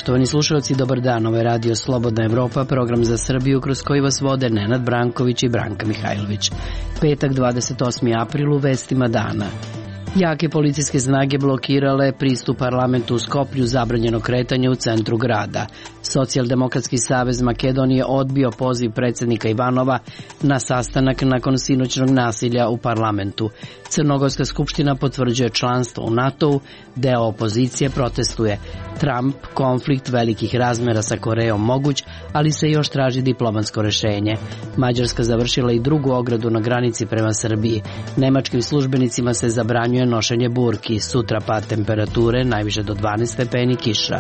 Poštovani slušalci, dobar dan. Ovo je Radio Slobodna Evropa, program za Srbiju kroz koji vas vode Nenad Branković i Branka Mihajlović. Petak, 28. april, u vestima dana. Jake policijske snage blokirale pristup parlamentu u Skoplju, zabranjeno kretanje u centru grada. Socijaldemokratski savez Makedonije odbio poziv predsjednika Ivanova na sastanak nakon sinoćnog nasilja u parlamentu. Crnogorska skupština potvrđuje članstvo u NATO-u, deo opozicije protestuje. Trump, konflikt velikih razmera sa Korejom moguć, ali se još traži diplomatsko rešenje. Mađarska završila i drugu ogradu na granici prema Srbiji. Nemačkim službenicima se zabranjuje nošenje burki. Sutra pad temperature, najviše do 12 stepeni, kiša.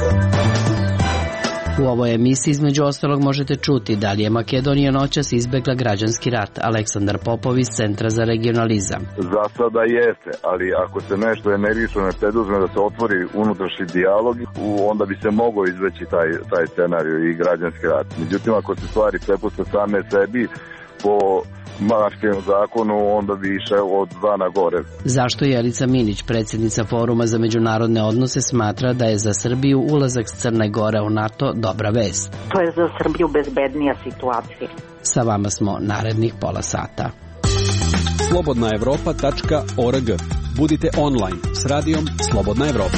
U ovoj emisiji između ostalog možete čuti da li je Makedonija noćas izbegla građanski rat. Aleksandar Popov iz Centra za regionalizam. Za sada jeste, ali ako se nešto energično ne preduzme da se otvori unutrašnji dijalog, onda bi se mogao izbeći taj scenarij i građanski rat. Međutim, ako se stvari prepuste same sebi po Maškinom zakonu, onda bi išao od zla na gore. Zašto Jelica Minić, predsjednica Foruma za međunarodne odnose, smatra da je za Srbiju ulazak Crne Gore u NATO dobra vest? To je za Srbiju bezbednija situacija. Sa vama smo narednih pola sata. Slobodnaevropa.org. Budite online s radijom Slobodna Evropa.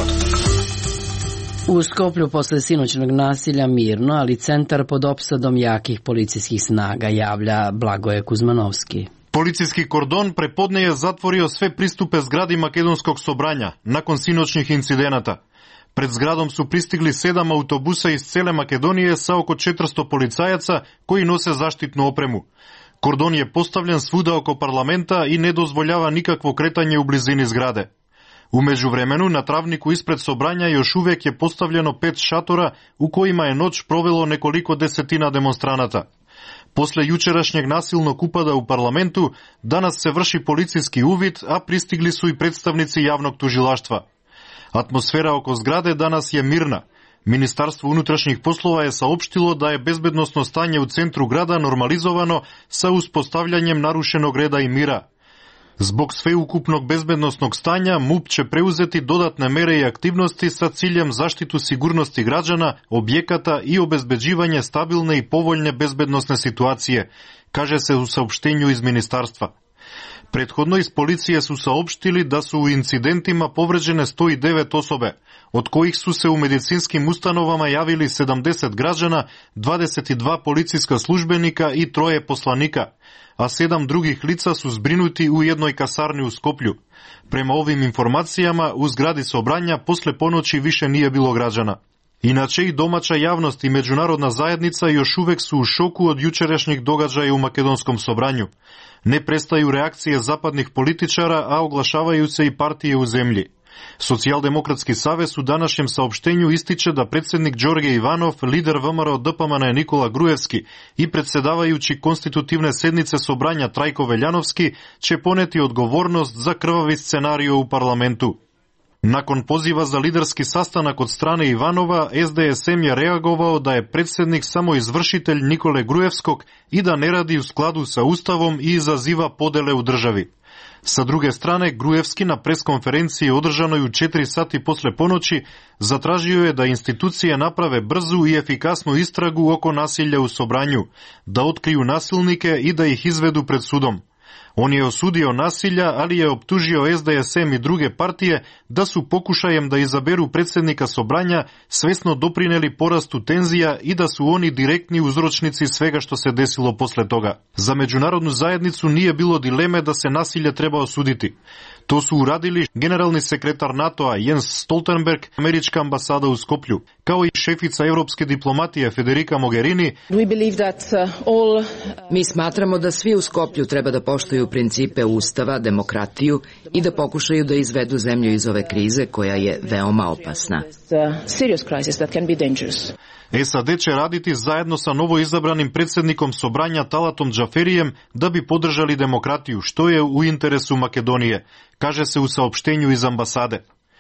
U Skoplju posle sinoćnog nasilja mirno, ali centar pod opsadom jakih policijskih snaga, javlja Blagoje Kuzmanovski. Policijski kordon prepodne je zatvorio sve pristupe zgradi Makedonskog sobranja nakon sinoćnih incidenata. Pred zgradom su pristigli 7 autobusa iz cele Makedonije sa oko 400 policajaca koji nose zaštitnu opremu. Kordon je postavljen svuda oko parlamenta i ne dozvoljava nikakvo kretanje u blizini zgrade. U međuvremenu, na travniku ispred sobranja još uvijek je postavljeno 5 šatora u kojima je noć provelo nekoliko desetina demonstranata. Posle jučerašnjeg nasilnog upada u parlamentu, danas se vrši policijski uvid, a pristigli su i predstavnici javnog tužilaštva. Atmosfera oko zgrade danas je mirna. Ministarstvo unutrašnjih poslova je saopštilo da je bezbednosno stanje u centru grada normalizovano sa uspostavljanjem narušenog reda i mira. Zbog sveukupnog bezbednosnog stanja, MUP će preuzeti dodatne mere i aktivnosti sa ciljem zaštitu sigurnosti građana, objekata i obezbeđivanje stabilne i povoljne bezbednosne situacije, kaže se u saopštenju iz ministarstva. Prethodno iz policije su saopštili da su u incidentima povređene 109 osobe, od kojih su se u medicinskim ustanovama javili 70 građana, 22 policijska službenika i 3 poslanika, a 7 drugih lica su zbrinuti u jednoj kasarni u Skoplju. Prema ovim informacijama, u zgradi sobranja posle ponoći više nije bilo građana. Inače i domaća javnost i međunarodna zajednica još uvek su u šoku od jučerašnjih događaja u makedonskom sobranju. Ne prestaju reakcije zapadnih političara, a oglašavaju se i partije u zemlji. Socijaldemokratski savez u današnjem saopštenju ističe da predsjednik Đorđe Ivanov, lider VMRO DPMN Nikola Grujevski i predsjedavajući konstitutivne sednice sobranja Trajko Veljanovski će poneti odgovornost za krvavi scenarijo u parlamentu. Nakon poziva za liderski sastanak od strane Ivanova, SDSM je reagovao da je predsjednik samo izvršitelj Nikole Grujevskog i da ne radi u skladu sa Ustavom i izaziva podele u državi. Sa druge strane, Grujevski na preskonferenciji održanoj u 4 sati posle ponoći zatražio je da institucije naprave brzu i efikasnu istragu oko nasilja u sobranju, da otkriju nasilnike i da ih izvedu pred sudom. On je osudio nasilja, ali je optužio SDSM i druge partije da su pokušajem da izaberu predsjednika sobranja svesno doprineli porastu tenzija i da su oni direktni uzročnici svega što se desilo posle toga. Za međunarodnu zajednicu nije bilo dileme da se nasilje treba osuditi. To su uradili generalni sekretar NATO-a Jens Stoltenberg, američka ambasada u Skoplju, kao i šefica evropske diplomatije Federica Mogherini. Mi smatramo da svi u Skoplju treba da poštuju principe Ustava, demokratiju i da pokušaju da izvedu zemlju iz ove krize koja je veoma opasna. SAD će raditi zajedno sa novoizabranim predsjednikom sobranja Talatom Džaferijem da bi podržali demokratiju, što je u interesu Makedonije, kaže se u saopštenju iz ambasade.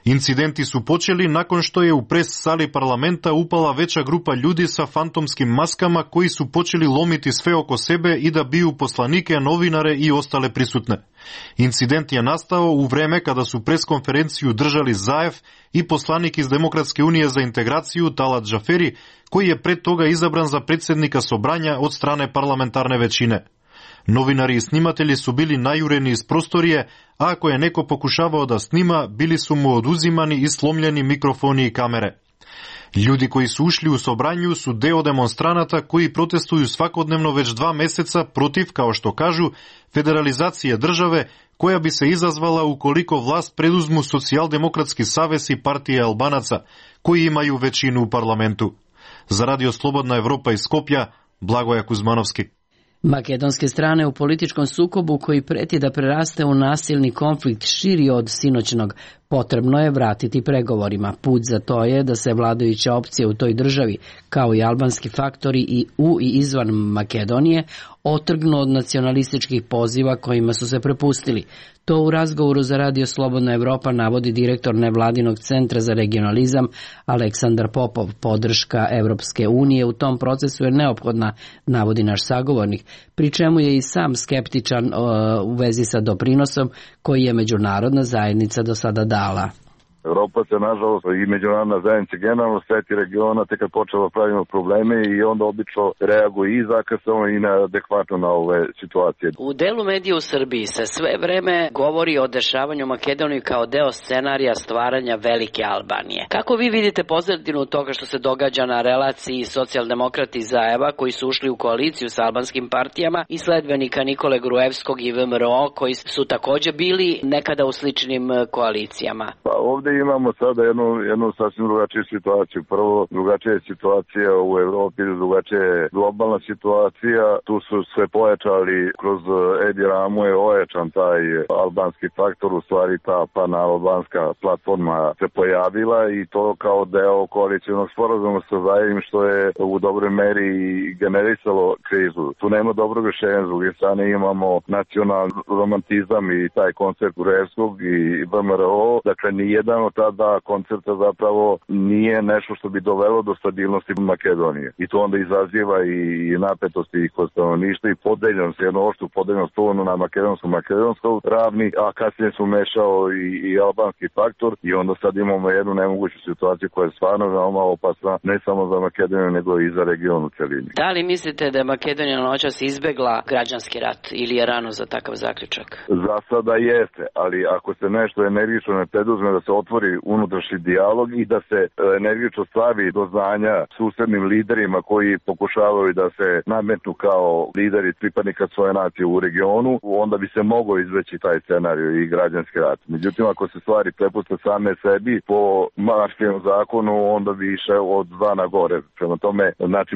Инциденти су почели након што е у прес-сали парламента упала веча група људи са фантомски маскама кои су почели ломити све око себе и да бију посланике, новинаре и остале присутне. Инцидент ја настao у време када су пресконференцију држали Заев и посланик из Демократske unije за интеграцију Талат Джафери, кој е пред тога избран за председника собрања од стране парламентарне веćine. Новинари и сниматели су били најурени из просторие, а ако е неко покушавао да снима, били су му одузимани и сломljeni микрофони и камере. Луѓи кои су ушли у собрању су део демонстраната кои протестуju свакодневно веќе 2 месеца против, као што кажу, федерализација државе, која би се изазвала уколико власт предузму Социјалдемократски савез и партија Албанаца, кои имају веćину у парламенту. За Радио Слободна Европа из Скопје, Благоја Кузмановски. Makedonske strane u političkom sukobu koji preti da preraste u nasilni konflikt širi od sinoćnog, potrebno je vratiti pregovorima. Put za to je da se vladajuća opcija u toj državi, kao i albanski faktori i u i izvan Makedonije, otrgnu od nacionalističkih poziva kojima su se prepustili. To u razgovoru za Radio Slobodna Evropa navodi direktor nevladinog centra za regionalizam Aleksandar Popov. Podrška Evropske unije u tom procesu je neophodna, navodi naš sagovornik, pri čemu je i sam skeptičan u vezi sa doprinosom koji je međunarodna zajednica do sada dala. Evropa se, nažalost, i međunarodna zajednica generalno sveti regiona, te kad počela pravimo probleme i onda obično reaguje i zakasno i neadekvatno na ove situacije. U delu medija u Srbiji se sve vreme govori o dešavanju Makedonije kao deo scenarija stvaranja velike Albanije. Kako vi vidite pozadinu toga što se događa na relaciji socijaldemokrati Zaeva koji su ušli u koaliciju sa albanskim partijama i sledbenika Nikole Gruevskog i VMRO koji su takođe bili nekada u sličnim koalicijama? Pa ovde imamo sada jednu sasvim drugačiju situaciju. Prvo, drugačija je situacija u Evropi, drugačija je globalna situacija. Tu su sve pojačali, kroz Edi Ramu je ojačan taj albanski faktor, u stvari ta panalbanska platforma se pojavila i to kao deo koalicijnog sporazuma sa Zaevim, što je u dobroj meri generisalo krizu. Tu nema dobrog rešenja, s druge strane imamo nacionalni romantizam i taj koncept Gruevskog i VMRO, dakle nijedan od ta dva koncepta zapravo nije nešto što bi dovelo do stabilnosti Makedonije. I to onda izaziva i napetosti kod stanovništva i podeljenost, jedno oštru podeljenost na makedonsko ravni, a kasnije su mešao i albanski faktor i onda sad imamo jednu nemoguću situaciju koja je stvarno veoma opasna, ne samo za Makedoniju, nego i za region u celini. Da li mislite da je Makedonija noćas izbegla građanski rat ili je rano za takav zaključak? Za sada jeste, ali ako se nešto energično ne preduzme da se otvori unutrašnji dijalog i da se energično stavi do znanja susednim liderima koji pokušavaju da se nametnu kao lideri pripadnika svoje nacije u regionu, onda bi se mogao izveći taj scenarij i građanski rat. Međutim, ako se stvari prepuste same sebi po Maršijevom zakonu, onda bi išao od zla na gore. Prema tome, znači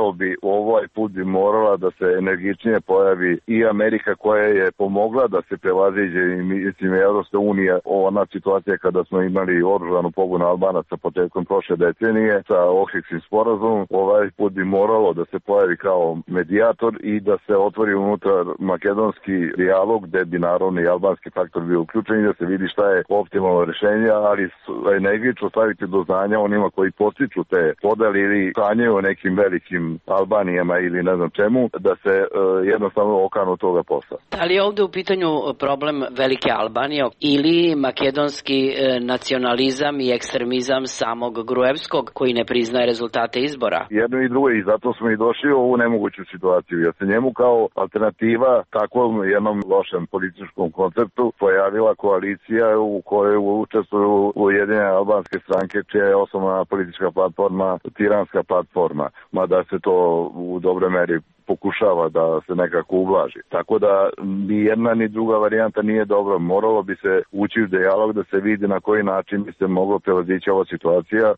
ovaj put bi morala da se energičnije pojavi i Amerika koja je pomogla da se prevaziđe i mislim Evropska unija, ona situacija kada smo imali oružanu pobunu Albanaca početkom prošle decenije sa Ohridskim sporazumom, ovaj put bi moralo da se pojavi kao medijator i da se otvori unutar makedonski dijalog gde bi naravno i albanski faktor bio uključen i da se vidi šta je optimalno rešenje, ali energično staviti do znanja onima koji postiču te podeli ili sanjaju o nekim velikim Albanijama ili ne znam čemu, da se jednostavno okanu toga posla. Da li je ovde u pitanju problem velike Albanije ili makedonski nacionalizam i ekstremizam samog Gruevskog koji ne priznaje rezultate izbora? Jedno i drugo i zato smo i došli u ovu nemoguću situaciju. Jer se njemu kao alternativa takvom jednom lošem političkom konceptu pojavila koalicija u kojoj učestvuju Ujedinjene albanske stranke čija je osnovna politička platforma tiranska platforma, mada se to u dobroj meri pokušava da se nekako ublaži. Tako da ni jedna ni druga varijanta nije dobra. Moralo bi se ući u dijalog da se vidi na koji način bi se moglo prevazići ova situacija.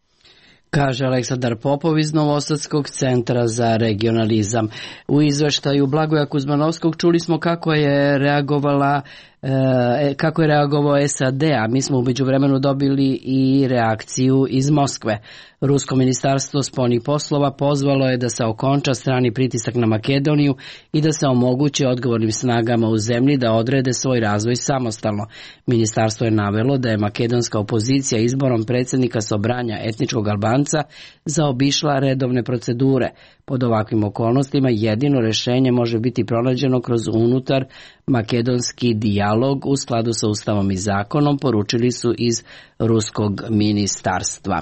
Kaže Aleksandar Popov iz Novosadskog centra za regionalizam. U izveštaju Blagoja Kuzmanovskog čuli smo kako je reagovala kako je reagovao SAD, a mi smo u međuvremenu dobili i reakciju iz Moskve. Rusko ministarstvo spoljnih poslova pozvalo je da se okonča strani pritisak na Makedoniju i da se omogući odgovornim snagama u zemlji da odrede svoj razvoj samostalno. Ministarstvo je navelo da je makedonska opozicija izborom predsjednika Sobranja etničkog Albanca zaobišla redovne procedure. Pod ovakvim okolnostima jedino rješenje može biti pronađeno kroz unutar makedonski dijalog u skladu sa ustavom i zakonom, poručili su iz ruskog ministarstva.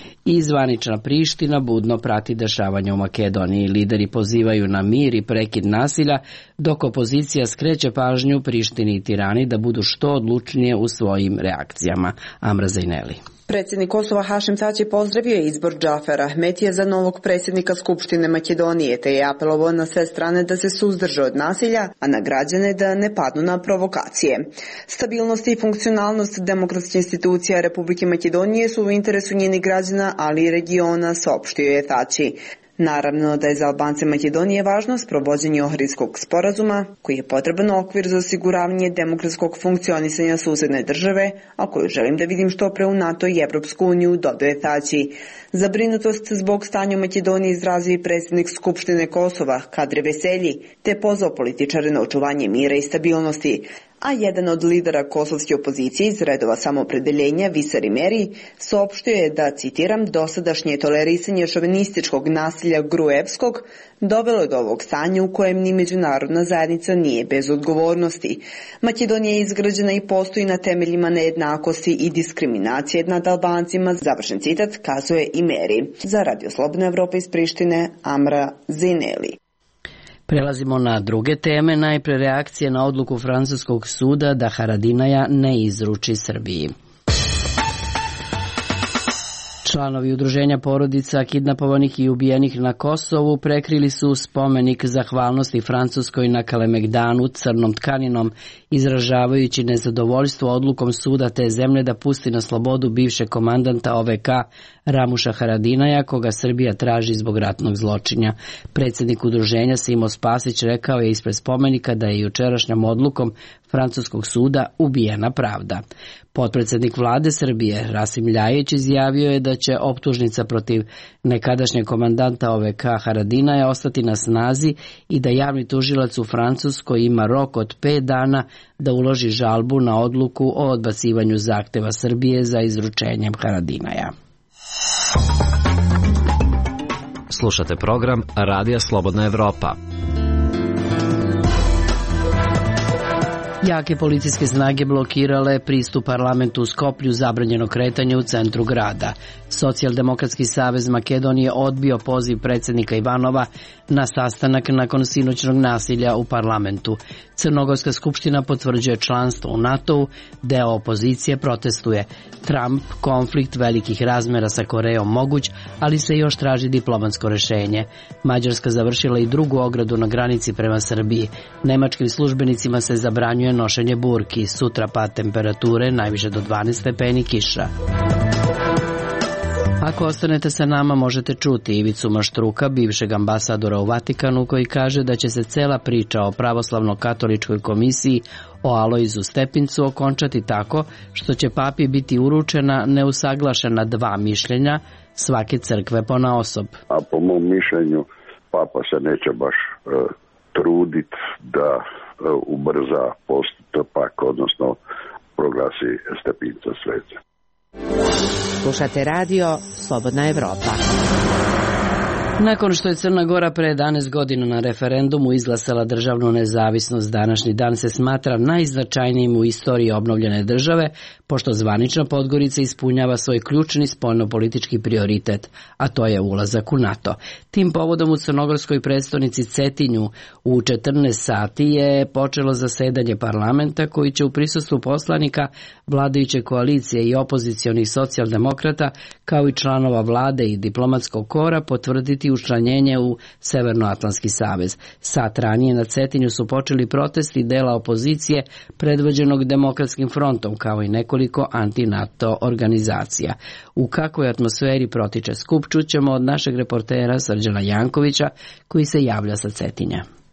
I zvanična Priština budno prati dešavanja u Makedoniji. Lideri pozivaju na mir i prekid nasilja, dok opozicija skreće pažnju Prištini i Tirani da budu što odlučnije u svojim reakcijama. Amra Zajneli. Predsjednik Kosova Hašim Tači pozdravio je izbor Džafera Ahmetija za novog predsjednika Skupštine Makedonije, te je apelovao na sve strane da se suzdrže od nasilja, a na građane da ne padnu na provokacije. Stabilnost i funkcionalnost demokratskih institucija Republike Makedonije su u interesu njenih građana, ali i regiona, saopštio je Tači. Naravno da je za Albance Makedonije važno sprovođenje Ohridskog sporazuma, koji je potreban okvir za osiguravanje demokratskog funkcionisanja susedne države, a koju želim da vidim što pre u NATO i Evropsku uniju, dodaje Tači. Zabrinutost zbog stanja u Makedoniji izrazio i predsjednik Skupštine Kosova, Kadri Veselji, te pozvao političare na očuvanje mira i stabilnosti. A jedan od lidera kosovske opozicije iz redova Samoopredeljenja, Visari Meri, saopštio je da, citiram, dosadašnje tolerisanje šovinističkog nasilja Gruevskog dovelo do ovog stanja u kojem ni međunarodna zajednica nije bez odgovornosti. Makedonija je izgrađena i postoji na temeljima nejednakosti i diskriminacije nad Albancima, završen citat, kazuje i Meri. Za Radio Slobodna Evropa iz Prištine, Amra Zajneli. Prelazimo na druge teme, najpre reakcije na odluku francuskog suda da Haradinaja ne izruči Srbiji. Članovi udruženja porodica kidnapovanih i ubijenih na Kosovu prekrili su spomenik zahvalnosti Francuskoj na Kalemegdanu crnom tkaninom, izražavajući nezadovoljstvo odlukom suda te zemlje da pusti na slobodu bivšeg komandanta OVK Ramuša Haradinaja, koga Srbija traži zbog ratnog zločinja. Predsjednik udruženja Simo Spasić rekao je ispred spomenika da je jučerašnjom odlukom francuskog suda ubijena pravda. Potpredsjednik vlade Srbije Rasim Ljajić izjavio je da će optužnica protiv nekadašnjeg komandanta OVK Haradinaja ostati na snazi i da javni tužilac u Francuskoj ima rok od 5 dana da uloži žalbu na odluku o odbacivanju zahteva Srbije za izručenjem Haradinaja. Slušate program Radija Slobodna Evropa. Jake policijske snage blokirale pristup parlamentu u Skoplju, zabranjeno kretanje u centru grada. Socijaldemokratski savez Makedonije odbio poziv predsjednika Ivanova na sastanak nakon sinoćnog nasilja u parlamentu. Crnogorska skupština potvrđuje članstvo u NATO-u, deo opozicije protestuje. Trump, konflikt velikih razmera sa Korejom moguć, ali se još traži diplomatsko rješenje. Mađarska završila i drugu ogradu na granici prema Srbiji. Nemačkim službenicima se zabranjuje nošenje burki. Sutra pad temperature, najviše do 12 stepeni, kiša. Ako ostanete sa nama, možete čuti Ivicu Maštruka, bivšeg ambasadora u Vatikanu, koji kaže da će se cela priča o pravoslavno-katoličkoj komisiji o Alojzu Stepincu okončati tako što će papi biti uručena neusaglašena 2 mišljenja svake crkve ponaosob. A po mom mišljenju papa se neće baš truditi da ubrza postupak, odnosno proglasi Stepinca svecem. Slušate radio Slobodna Evropa. Nakon što je Crna Gora pre 11 godina na referendumu izglasala državnu nezavisnost, današnji dan se smatra najznačajnijim u istoriji obnovljene države, pošto zvanična Podgorica ispunjava svoj ključni spoljnopolitički prioritet, a to je ulazak u NATO. Tim povodom u crnogorskoj prestonici Cetinju u 14 sati je počelo zasedanje parlamenta koji će u prisustvu poslanika vladajuće koalicije i opozicionih socijaldemokrata kao i članova vlade i diplomatskog kora potvrditi učlanjenje u Severnoatlantski savez. Sat ranije na Cetinju su počeli protesti dela opozicije predvođenog Demokratskim frontom kao i nekoliko anti-NATO organizacija. U kakvoj atmosferi protiče skup čućemo od našeg reportera Srđana Jankovića koji se javlja sa Cetinja. Dokup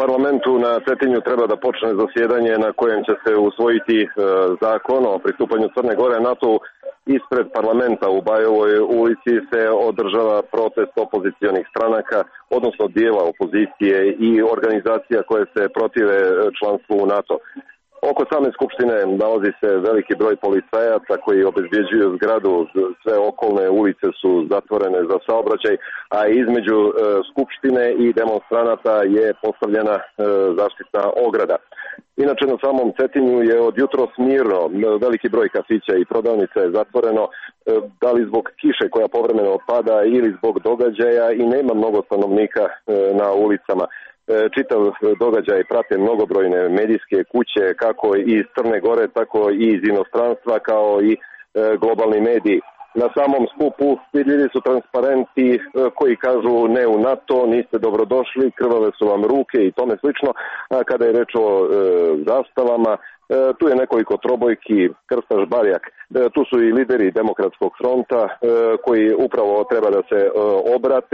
parlamentu na Cetinju treba da počne zasjedanje na kojem će se usvojiti zakon o pristupanju Crne Gore NATO-u. Ispred parlamenta u Bajovoj ulici se održava protest opozicionih stranaka, odnosno dijela opozicije i organizacija koje se protive članstvu u NATO. Oko same skupštine nalazi se veliki broj policajaca koji obezbjeđuju zgradu, sve okolne ulice su zatvorene za saobraćaj, a između skupštine i demonstranata je postavljena zaštitna ograda. Inače, na samom Cetinju je od jutros mirno, veliki broj kafića i prodavnica je zatvoreno, da li zbog kiše koja povremeno pada ili zbog događaja, i nema mnogo stanovnika na ulicama. Čitav događaj prate mnogobrojne medijske kuće, kako iz Crne Gore, tako i iz inostranstva, kao i globalni mediji. Na samom skupu vidljivi su transparenti koji kažu ne u NATO, niste dobrodošli, krvave su vam ruke i tome slično. A kada je reč o zastavama, tu je nekoliko trobojki, krstaš, barjak. Tu su i lideri Demokratskog fronta koji upravo treba da se obrate,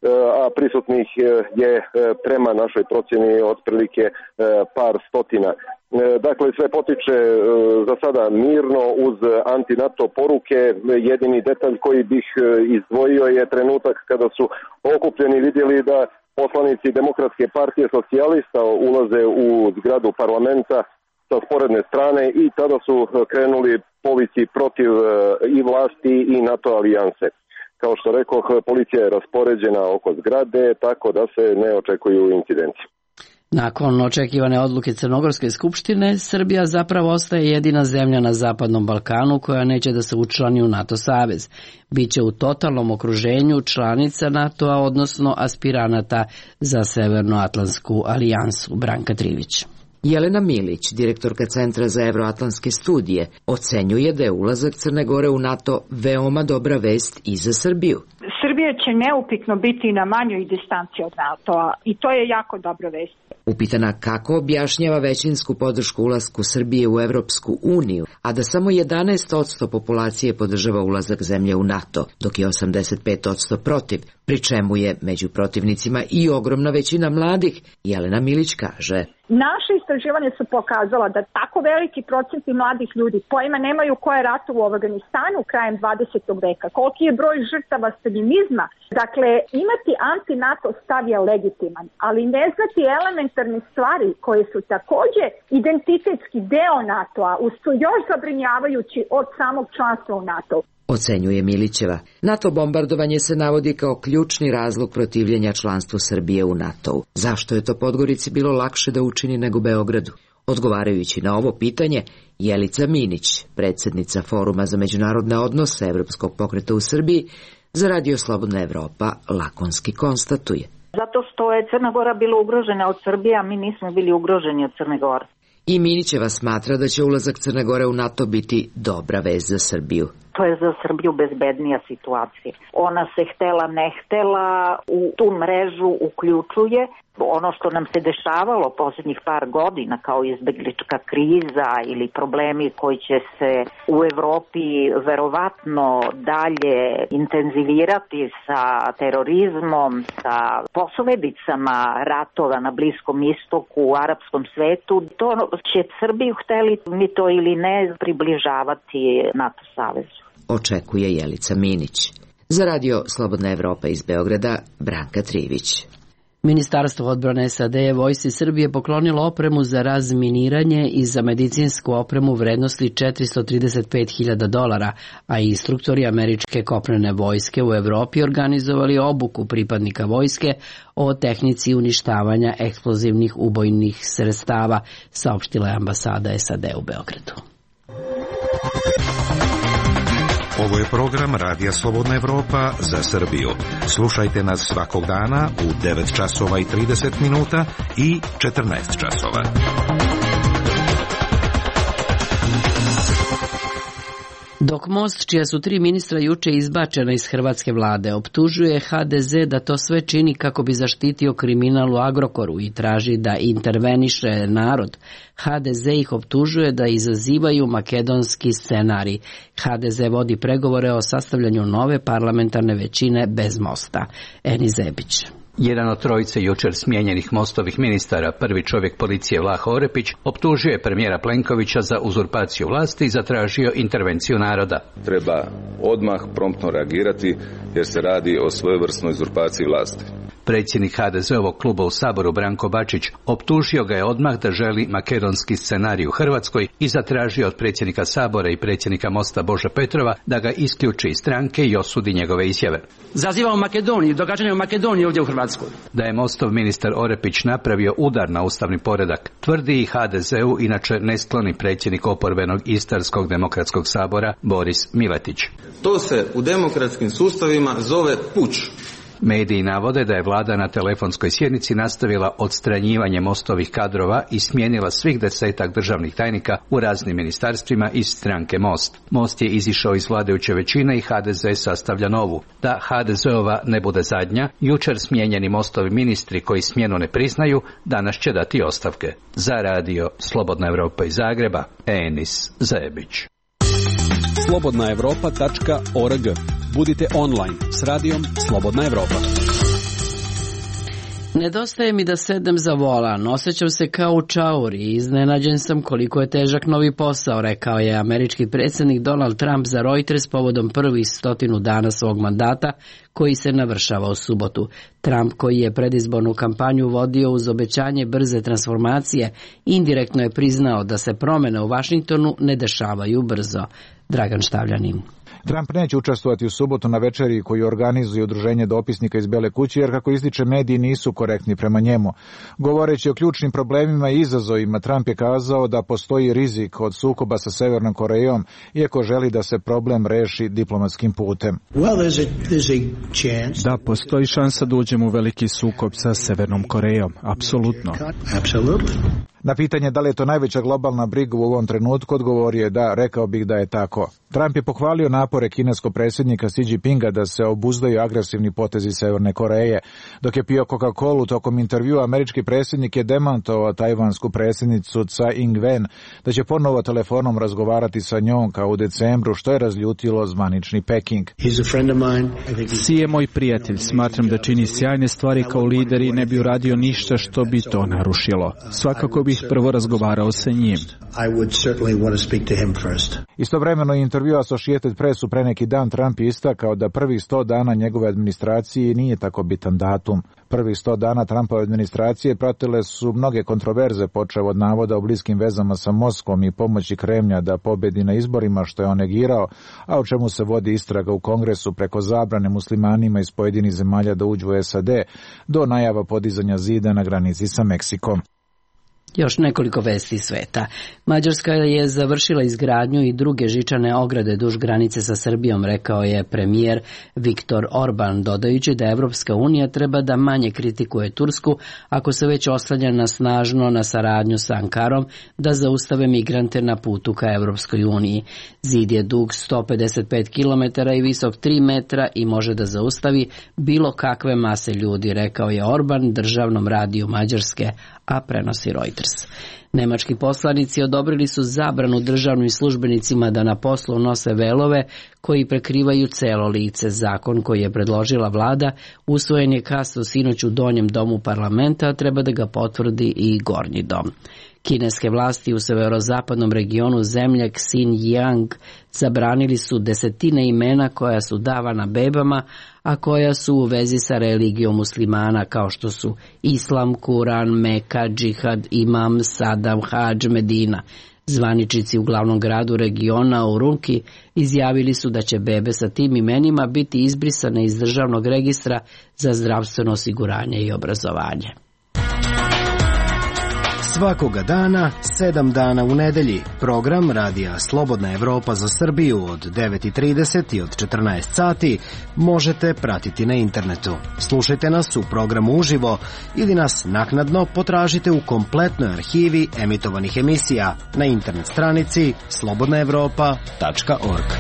a prisutnih je prema našoj procjeni otprilike par stotina. Dakle, sve potiče za sada mirno uz anti-NATO poruke. Jedini detalj koji bih izdvojio je trenutak kada su okupljeni vidjeli da poslanici Demokratske partije socijalista ulaze u zgradu parlamenta sa sporedne strane i tada su krenuli povici protiv i vlasti i NATO alijanse. Kao što rekoh, policija je raspoređena oko zgrade, tako da se ne očekuju incidenti. Nakon očekivane odluke Crnogorske skupštine, Srbija zapravo ostaje jedina zemlja na Zapadnom Balkanu koja neće da se učlani u NATO savez. Biće u totalnom okruženju članica NATO-a, odnosno aspiranata za Severnoatlantsku alijansu. Branka Trivić. Jelena Milić, direktorka Centra za evroatlantske studije, ocenjuje da je ulazak Crne Gore u NATO veoma dobra vest i za Srbiju. Srbija će neupitno biti na manjoj distanci od NATO-a i to je jako dobra vest. Upitana kako objašnjava većinsku podršku ulasku Srbije u Evropsku uniju, a da samo 11% populacije podržava ulazak zemlje u NATO, dok je 85% protiv, pri čemu je među protivnicima i ogromna većina mladih, Jelena Milić kaže. Naše istraživanje su pokazala da tako veliki procenti mladih ljudi pojma nemaju ko je ratovao u Afganistanu krajem 20. veka, koliki je broj žrtava staljinizma. Dakle, imati anti-NATO stav je legitiman, ali ne znati elementarne stvari koje su takođe identitetski deo NATO-a su još zabrinjavajući od samog članstva u NATO. Ocenjuje Milićeva. NATO bombardovanje se navodi kao ključni razlog protivljenja članstvu Srbije u NATO-u. Zašto je to Podgorici bilo lakše da učini nego Beogradu? Odgovarajući na ovo pitanje, Jelica Minić, predsjednica Foruma za međunarodne odnose Evropskog pokreta u Srbiji, za Radio Slobodna Evropa lakonski konstatuje. Zato što je Crna Gora bila ugrožena od Srbije, a mi nismo bili ugroženi od Crne Gore. I Minićeva smatra da će ulazak Crne Gore u NATO biti dobra vest za Srbiju. To je za Srbiju bezbednija situacija. Ona se htela ne htela u tu mrežu uključuje. Ono što nam se dešavalo posljednjih par godina kao izbeglička kriza ili problemi koji će se u Evropi verovatno dalje intenzivirati sa terorizmom, sa posledicama ratova na Bliskom istoku, u arapskom svetu, to će Srbiju, hteli mi to ili ne, približavati NATO savezu. Očekuje Jelica Minić. Za Radio Slobodna Evropa iz Beograda, Branka Trivić. Ministarstvo odbrane SAD je vojsci Srbije poklonilo opremu za razminiranje i za medicinsku opremu vrednosti $435.000, a instruktori američke kopnene vojske u Evropi organizovali obuku pripadnika vojske o tehnici uništavanja eksplozivnih ubojnih sredstava, saopštila je ambasada SAD u Beogradu. Ovo je program Radija Slobodna Evropa za Srbiju. Slušajte nas svakog dana u 9 časova i 30 minuta i 14 časova. Dok Most, čija su 3 ministra juče izbačena iz hrvatske vlade, optužuje HDZ da to sve čini kako bi zaštitio kriminal u Agrokoru i traži da interveniše narod, HDZ ih optužuje da izazivaju makedonski scenarij. HDZ vodi pregovore o sastavljanju nove parlamentarne većine bez Mosta. Eni Zebić. Jedan od trojice jučer smijenjenih Mostovih ministara, prvi čovjek policije Vlaho Orepić, optužio je premijera Plenkovića za uzurpaciju vlasti i zatražio intervenciju naroda. Treba odmah promptno reagirati jer se radi o svojevrsnoj uzurpaciji vlasti. Predsjednik HDZ-ovog kluba u Saboru Branko Bačić optužio ga je odmah da želi makedonski scenarij u Hrvatskoj i zatražio od predsjednika Sabora i predsjednika Mosta Bože Petrova da ga isključi iz stranke i osudi njegove izjave. Zazivamo Makedoniju, događanje u Makedoniji ovdje u Hrvatskoj. Da je Mostov ministar Orepić napravio udar na ustavni poredak, tvrdi i HDZ-u inače neskloni predsjednik oporbenog Istarskog demokratskog sabora Boris Miletić. To se u demokratskim sustavima zove puč. Mediji navode da je vlada na telefonskoj sjednici nastavila odstranjivanje Mostovih kadrova i smijenila svih 10 državnih tajnika u raznim ministarstvima iz stranke Most. Most je izišao iz vladajuće većine i HDZ sastavlja novu. Da HDZ-ova ne bude zadnja, jučer smijenjeni Mostovi ministri koji smjenu ne priznaju, danas će dati ostavke. Za radio Slobodna Evropa iz Zagreba, Enis Zajebić. slobodnaevropa.org. Budite online s radijom Slobodna Evropa. Nedostaje mi da sedem za volan, osjećam se kao u čauri i iznenađen sam koliko je težak novi posao, rekao je američki predsjednik Donald Trump za Reuters povodom prvih 100 dana svog mandata koji se navršava u subotu. Trump, koji je predizbornu kampanju vodio uz obećanje brze transformacije, indirektno je priznao da se promjene u Vašingtonu ne dešavaju brzo. Dragan Štavljanin. Trump neće učestvovati u subotu na večeri koju organizuje udruženje dopisnika iz Bele kuće, jer kako ističe mediji nisu korektni prema njemu. Govoreći o ključnim problemima i izazovima, Trump je kazao da postoji rizik od sukoba sa Severnom Korejom, iako želi da se problem reši diplomatskim putem. Da, postoji šansa da uđemo u veliki sukob sa Severnom Korejom, apsolutno. Na pitanje da li je to najveća globalna briga u ovom trenutku, odgovorio je da, rekao bih da je tako. Trump je pohvalio napore kineskog predsjednika Xi Jinpinga da se obuzdaju agresivni potezi Severne Koreje. Dok je pio Coca-Colu tokom intervjua, američki predsjednik je demantovao tajvansku predsjednicu Tsai Ing-wen da će ponovo telefonom razgovarati sa njom kao u decembru, što je razljutilo zvanični Peking. Xi je moj prijatelj, smatram da čini sjajne stvari kao lider i ne bi uradio ništa što bi to narušilo. Svakako bih prvo razgovarao sa njim. Istovremeno intervju Associated Pressu pre neki dan Trump je istakao da prvih 100 dana njegove administracije nije tako bitan datum. Prvih 100 dana Trumpove administracije pratile su mnoge kontroverze, počev od navoda o bliskim vezama sa Moskvom i pomoći Kremlja da pobedi na izborima, što je on negirao, a o čemu se vodi istraga u Kongresu, preko zabrane muslimanima iz pojedinih zemalja da uđu u SAD, do najava podizanja zida na granici sa Meksikom. Još nekoliko vesti sveta. Mađarska je završila izgradnju i druge žičane ograde duž granice sa Srbijom, rekao je premijer Viktor Orban, dodajući da Evropska unija treba da manje kritikuje Tursku ako se već oslanja na saradnju sa Ankarom da zaustave migrante na putu ka Evropskoj uniji. Zid je dug 155 km i visok 3 metra i može da zaustavi bilo kakve mase ljudi, rekao je Orban državnom radiju Mađarske, a prenosi Reuters. Nemački poslanici odobrili su zabranu državnim službenicima da na poslu nose velove koji prekrivaju celo lice. Zakon koji je predložila vlada usvojen je kasno sinoć u donjem domu parlamenta, a treba da ga potvrdi i gornji dom. Kineske vlasti u severozapadnom regionu zemlje Xinjiang zabranili su desetine imena koja su davana bebama, a koja su u vezi sa religijom muslimana, kao što su Islam, Kuran, Meka, Džihad, Imam, Sadam, Hadž, Medina. Zvaničnici u glavnom gradu regiona Urumqi izjavili su da će bebe sa tim imenima biti izbrisane iz državnog registra za zdravstveno osiguranje i obrazovanje. Svakoga dana, 7 dana u nedelji, program Radija Slobodna Evropa za Srbiju od 9:30 i od 14 sati možete pratiti na internetu. Slušajte nas u programu uživo ili nas naknadno potražite u kompletnoj arhivi emitovanih emisija na internet stranici slobodnaevropa.org.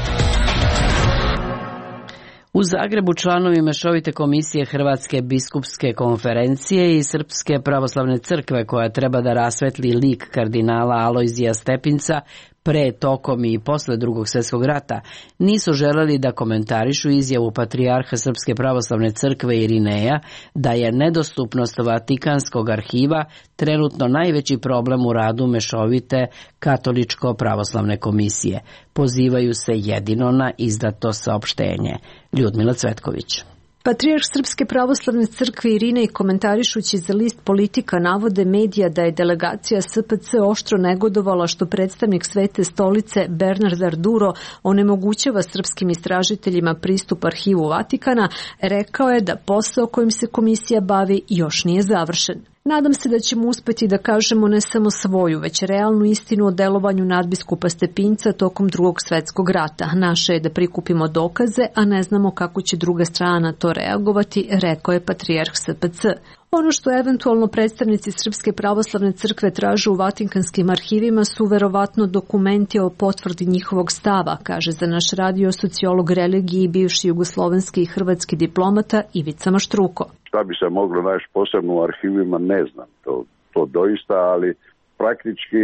U Zagrebu članovi Mešovite komisije Hrvatske biskupske konferencije i Srpske pravoslavne crkve, koja treba da rasvetli lik kardinala Alojzija Stepinca, pre, tokom i posle Drugog svjetskog rata, nisu želeli da komentarišu izjavu patrijarha Srpske pravoslavne crkve Irineja da je nedostupnost Vatikanskog arhiva trenutno najveći problem u radu mešovite katoličko-pravoslavne komisije. Pozivaju se jedino na izdato saopštenje. Ljudmila Cvetković. Patrijarh Srpske pravoslavne crkve Irinej, komentarišući za list Politika, navode medija da je delegacija SPC oštro negodovala što predstavnik Svete stolice Bernard Arduro onemogućava srpskim istražiteljima pristup arhivu Vatikana. Rekao je da posao kojim se komisija bavi još nije završen. Nadam se da ćemo uspeti da kažemo ne samo svoju, već realnu istinu o delovanju nadbiskupa Stepinca tokom Drugog svjetskog rata. Naše je da prikupimo dokaze, a ne znamo kako će druga strana na to reagovati, rekao je patrijarh SPC. Ono što eventualno predstavnici Srpske pravoslavne crkve traže u Vatikanskim arhivima su verovatno dokumenti o potvrdi njihovog stava, kaže za naš radio sociolog religije i bivši jugoslovenski i hrvatski diplomata Ivica Maštruko. Šta bi se moglo naći posebno u arhivima, ne znam, to doista, ali praktički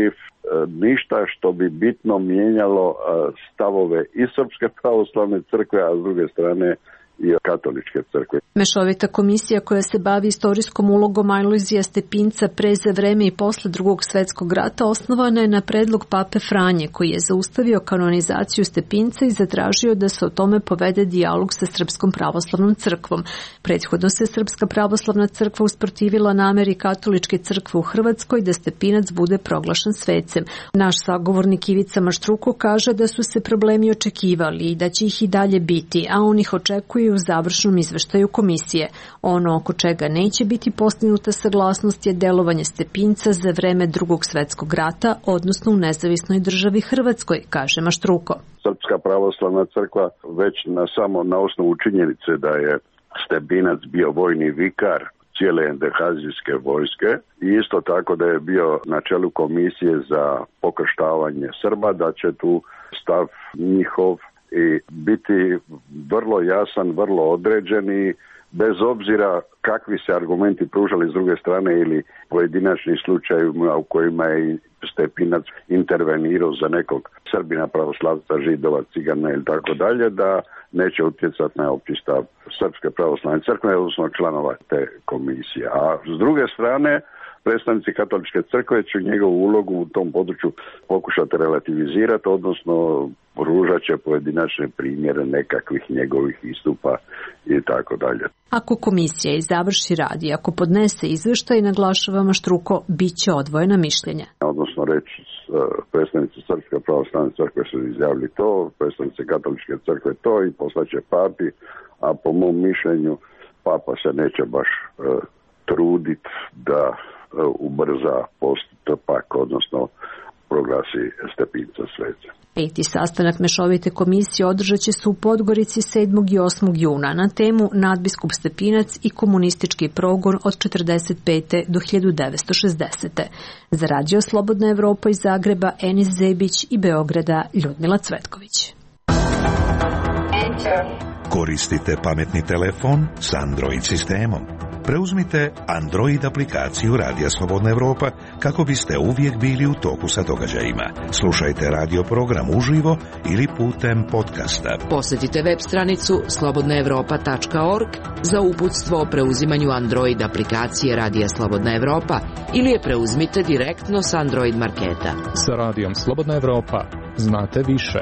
ništa što bi bitno mijenjalo stavove i Srpske pravoslavne crkve, a s druge strane i katoličke crkve. Mešovita komisija koja se bavi istorijskom ulogom Alojzija Stepinca pre, za vreme i posle Drugog svjetskog rata osnovana je na predlog pape Franje, koji je zaustavio kanonizaciju Stepinca i zatražio da se o tome povede dijalog sa Srpskom pravoslavnom crkvom. Prethodno se Srpska pravoslavna crkva usprotivila nameri katoličke crkve u Hrvatskoj da Stepinac bude proglašen svecem. Naš sagovornik Ivica Maštruko kaže da su se problemi očekivali i da će ih i dalje biti, a on ih očekuje u završnom izveštaju komisije. Ono oko čega neće biti postignuta saglasnost je delovanje Stepinca za vreme Drugog svjetskog rata, odnosno u nezavisnoj državi Hrvatskoj, kaže Maštruko. Srpska pravoslavna crkva već na osnovu činjenice da je Stepinac bio vojni vikar cijele endehazijske vojske i isto tako da je bio na čelu komisije za pokrštavanje Srba, da će tu stav njihov i biti vrlo jasan, vrlo određeni, bez obzira kakvi se argumenti pružali s druge strane ili pojedinačni slučajevima u kojima je Stepinac intervenirao za nekog Srbina, pravoslavca, Židova, Cigana ili tako dalje, da neće utjecati na opći stav Srpske pravoslavne crkve, odnosno članova te komisije. A s druge strane, predstavnici katoličke crkve će njegovu ulogu u tom području pokušati relativizirati, odnosno pružat će pojedinačne primjere nekakvih njegovih istupa i tako dalje. Ako komisija i završi rad i ako podnese izveštaj, naglašava Maštruko, bit će odvojena mišljenja. Odnosno reći, predstavnici Srpske pravoslavne crkve su izjavili to, predstavnici katoličke crkve to i poslaće papi, a po mom mišljenju papa se neće baš truditi da ubrza postupak, odnosno proglasi Stepinca svecem. 5. sastanak Mešovite komisije održat će se u Podgorici 7. i 8. juna na temu Nadbiskup Stepinac i komunistički progon od 1945. do 1960. Za radio Slobodna Evropa iz Zagreba, Enis Zebić i Beograda, Ljudmila Cvetković. Koristite pametni telefon s Android sistemom. Preuzmite Android aplikaciju Radija Slobodna Evropa kako biste uvijek bili u toku sa događajima. Slušajte radio program uživo ili putem podcasta. Posjetite web stranicu slobodnaevropa.org za uputstvo o preuzimanju Android aplikacije Radija Slobodna Evropa ili je preuzmite direktno s Android marketa. Sa Radijom Slobodna Evropa znate više.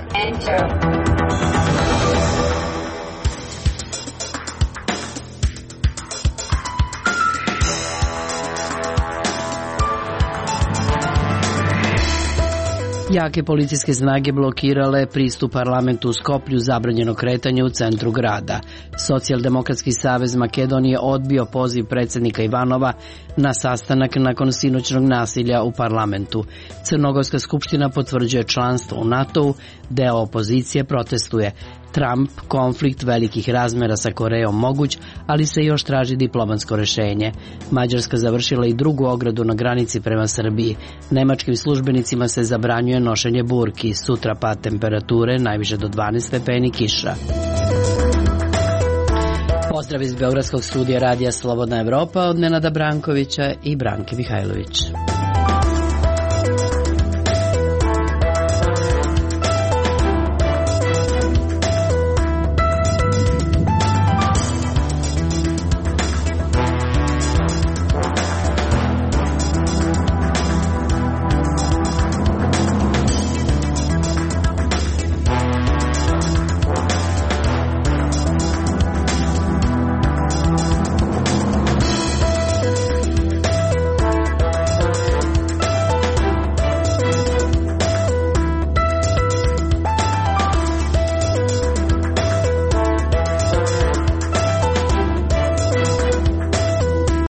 Jake policijske snage blokirale pristup parlamentu u Skoplju, zabranjeno kretanje u centru grada. Socijaldemokratski savez Makedonije odbio poziv predsjednika Ivanova na sastanak nakon sinoćnog nasilja u parlamentu. Crnogorska skupština potvrđuje članstvo u NATO-u, deo opozicije protestuje. Trump, konflikt velikih razmera sa Korejom moguć, ali se još traži diplomatsko rješenje. Mađarska završila i drugu ogradu na granici prema Srbiji. Nemačkim službenicima se zabranjuje nošenje burki. Sutra pad temperature, najviše do 12 stepeni, kiša. Pozdrav iz Beogradskog studija Radija Slobodna Evropa od Nenada Brankovića i Branke Mihajlović.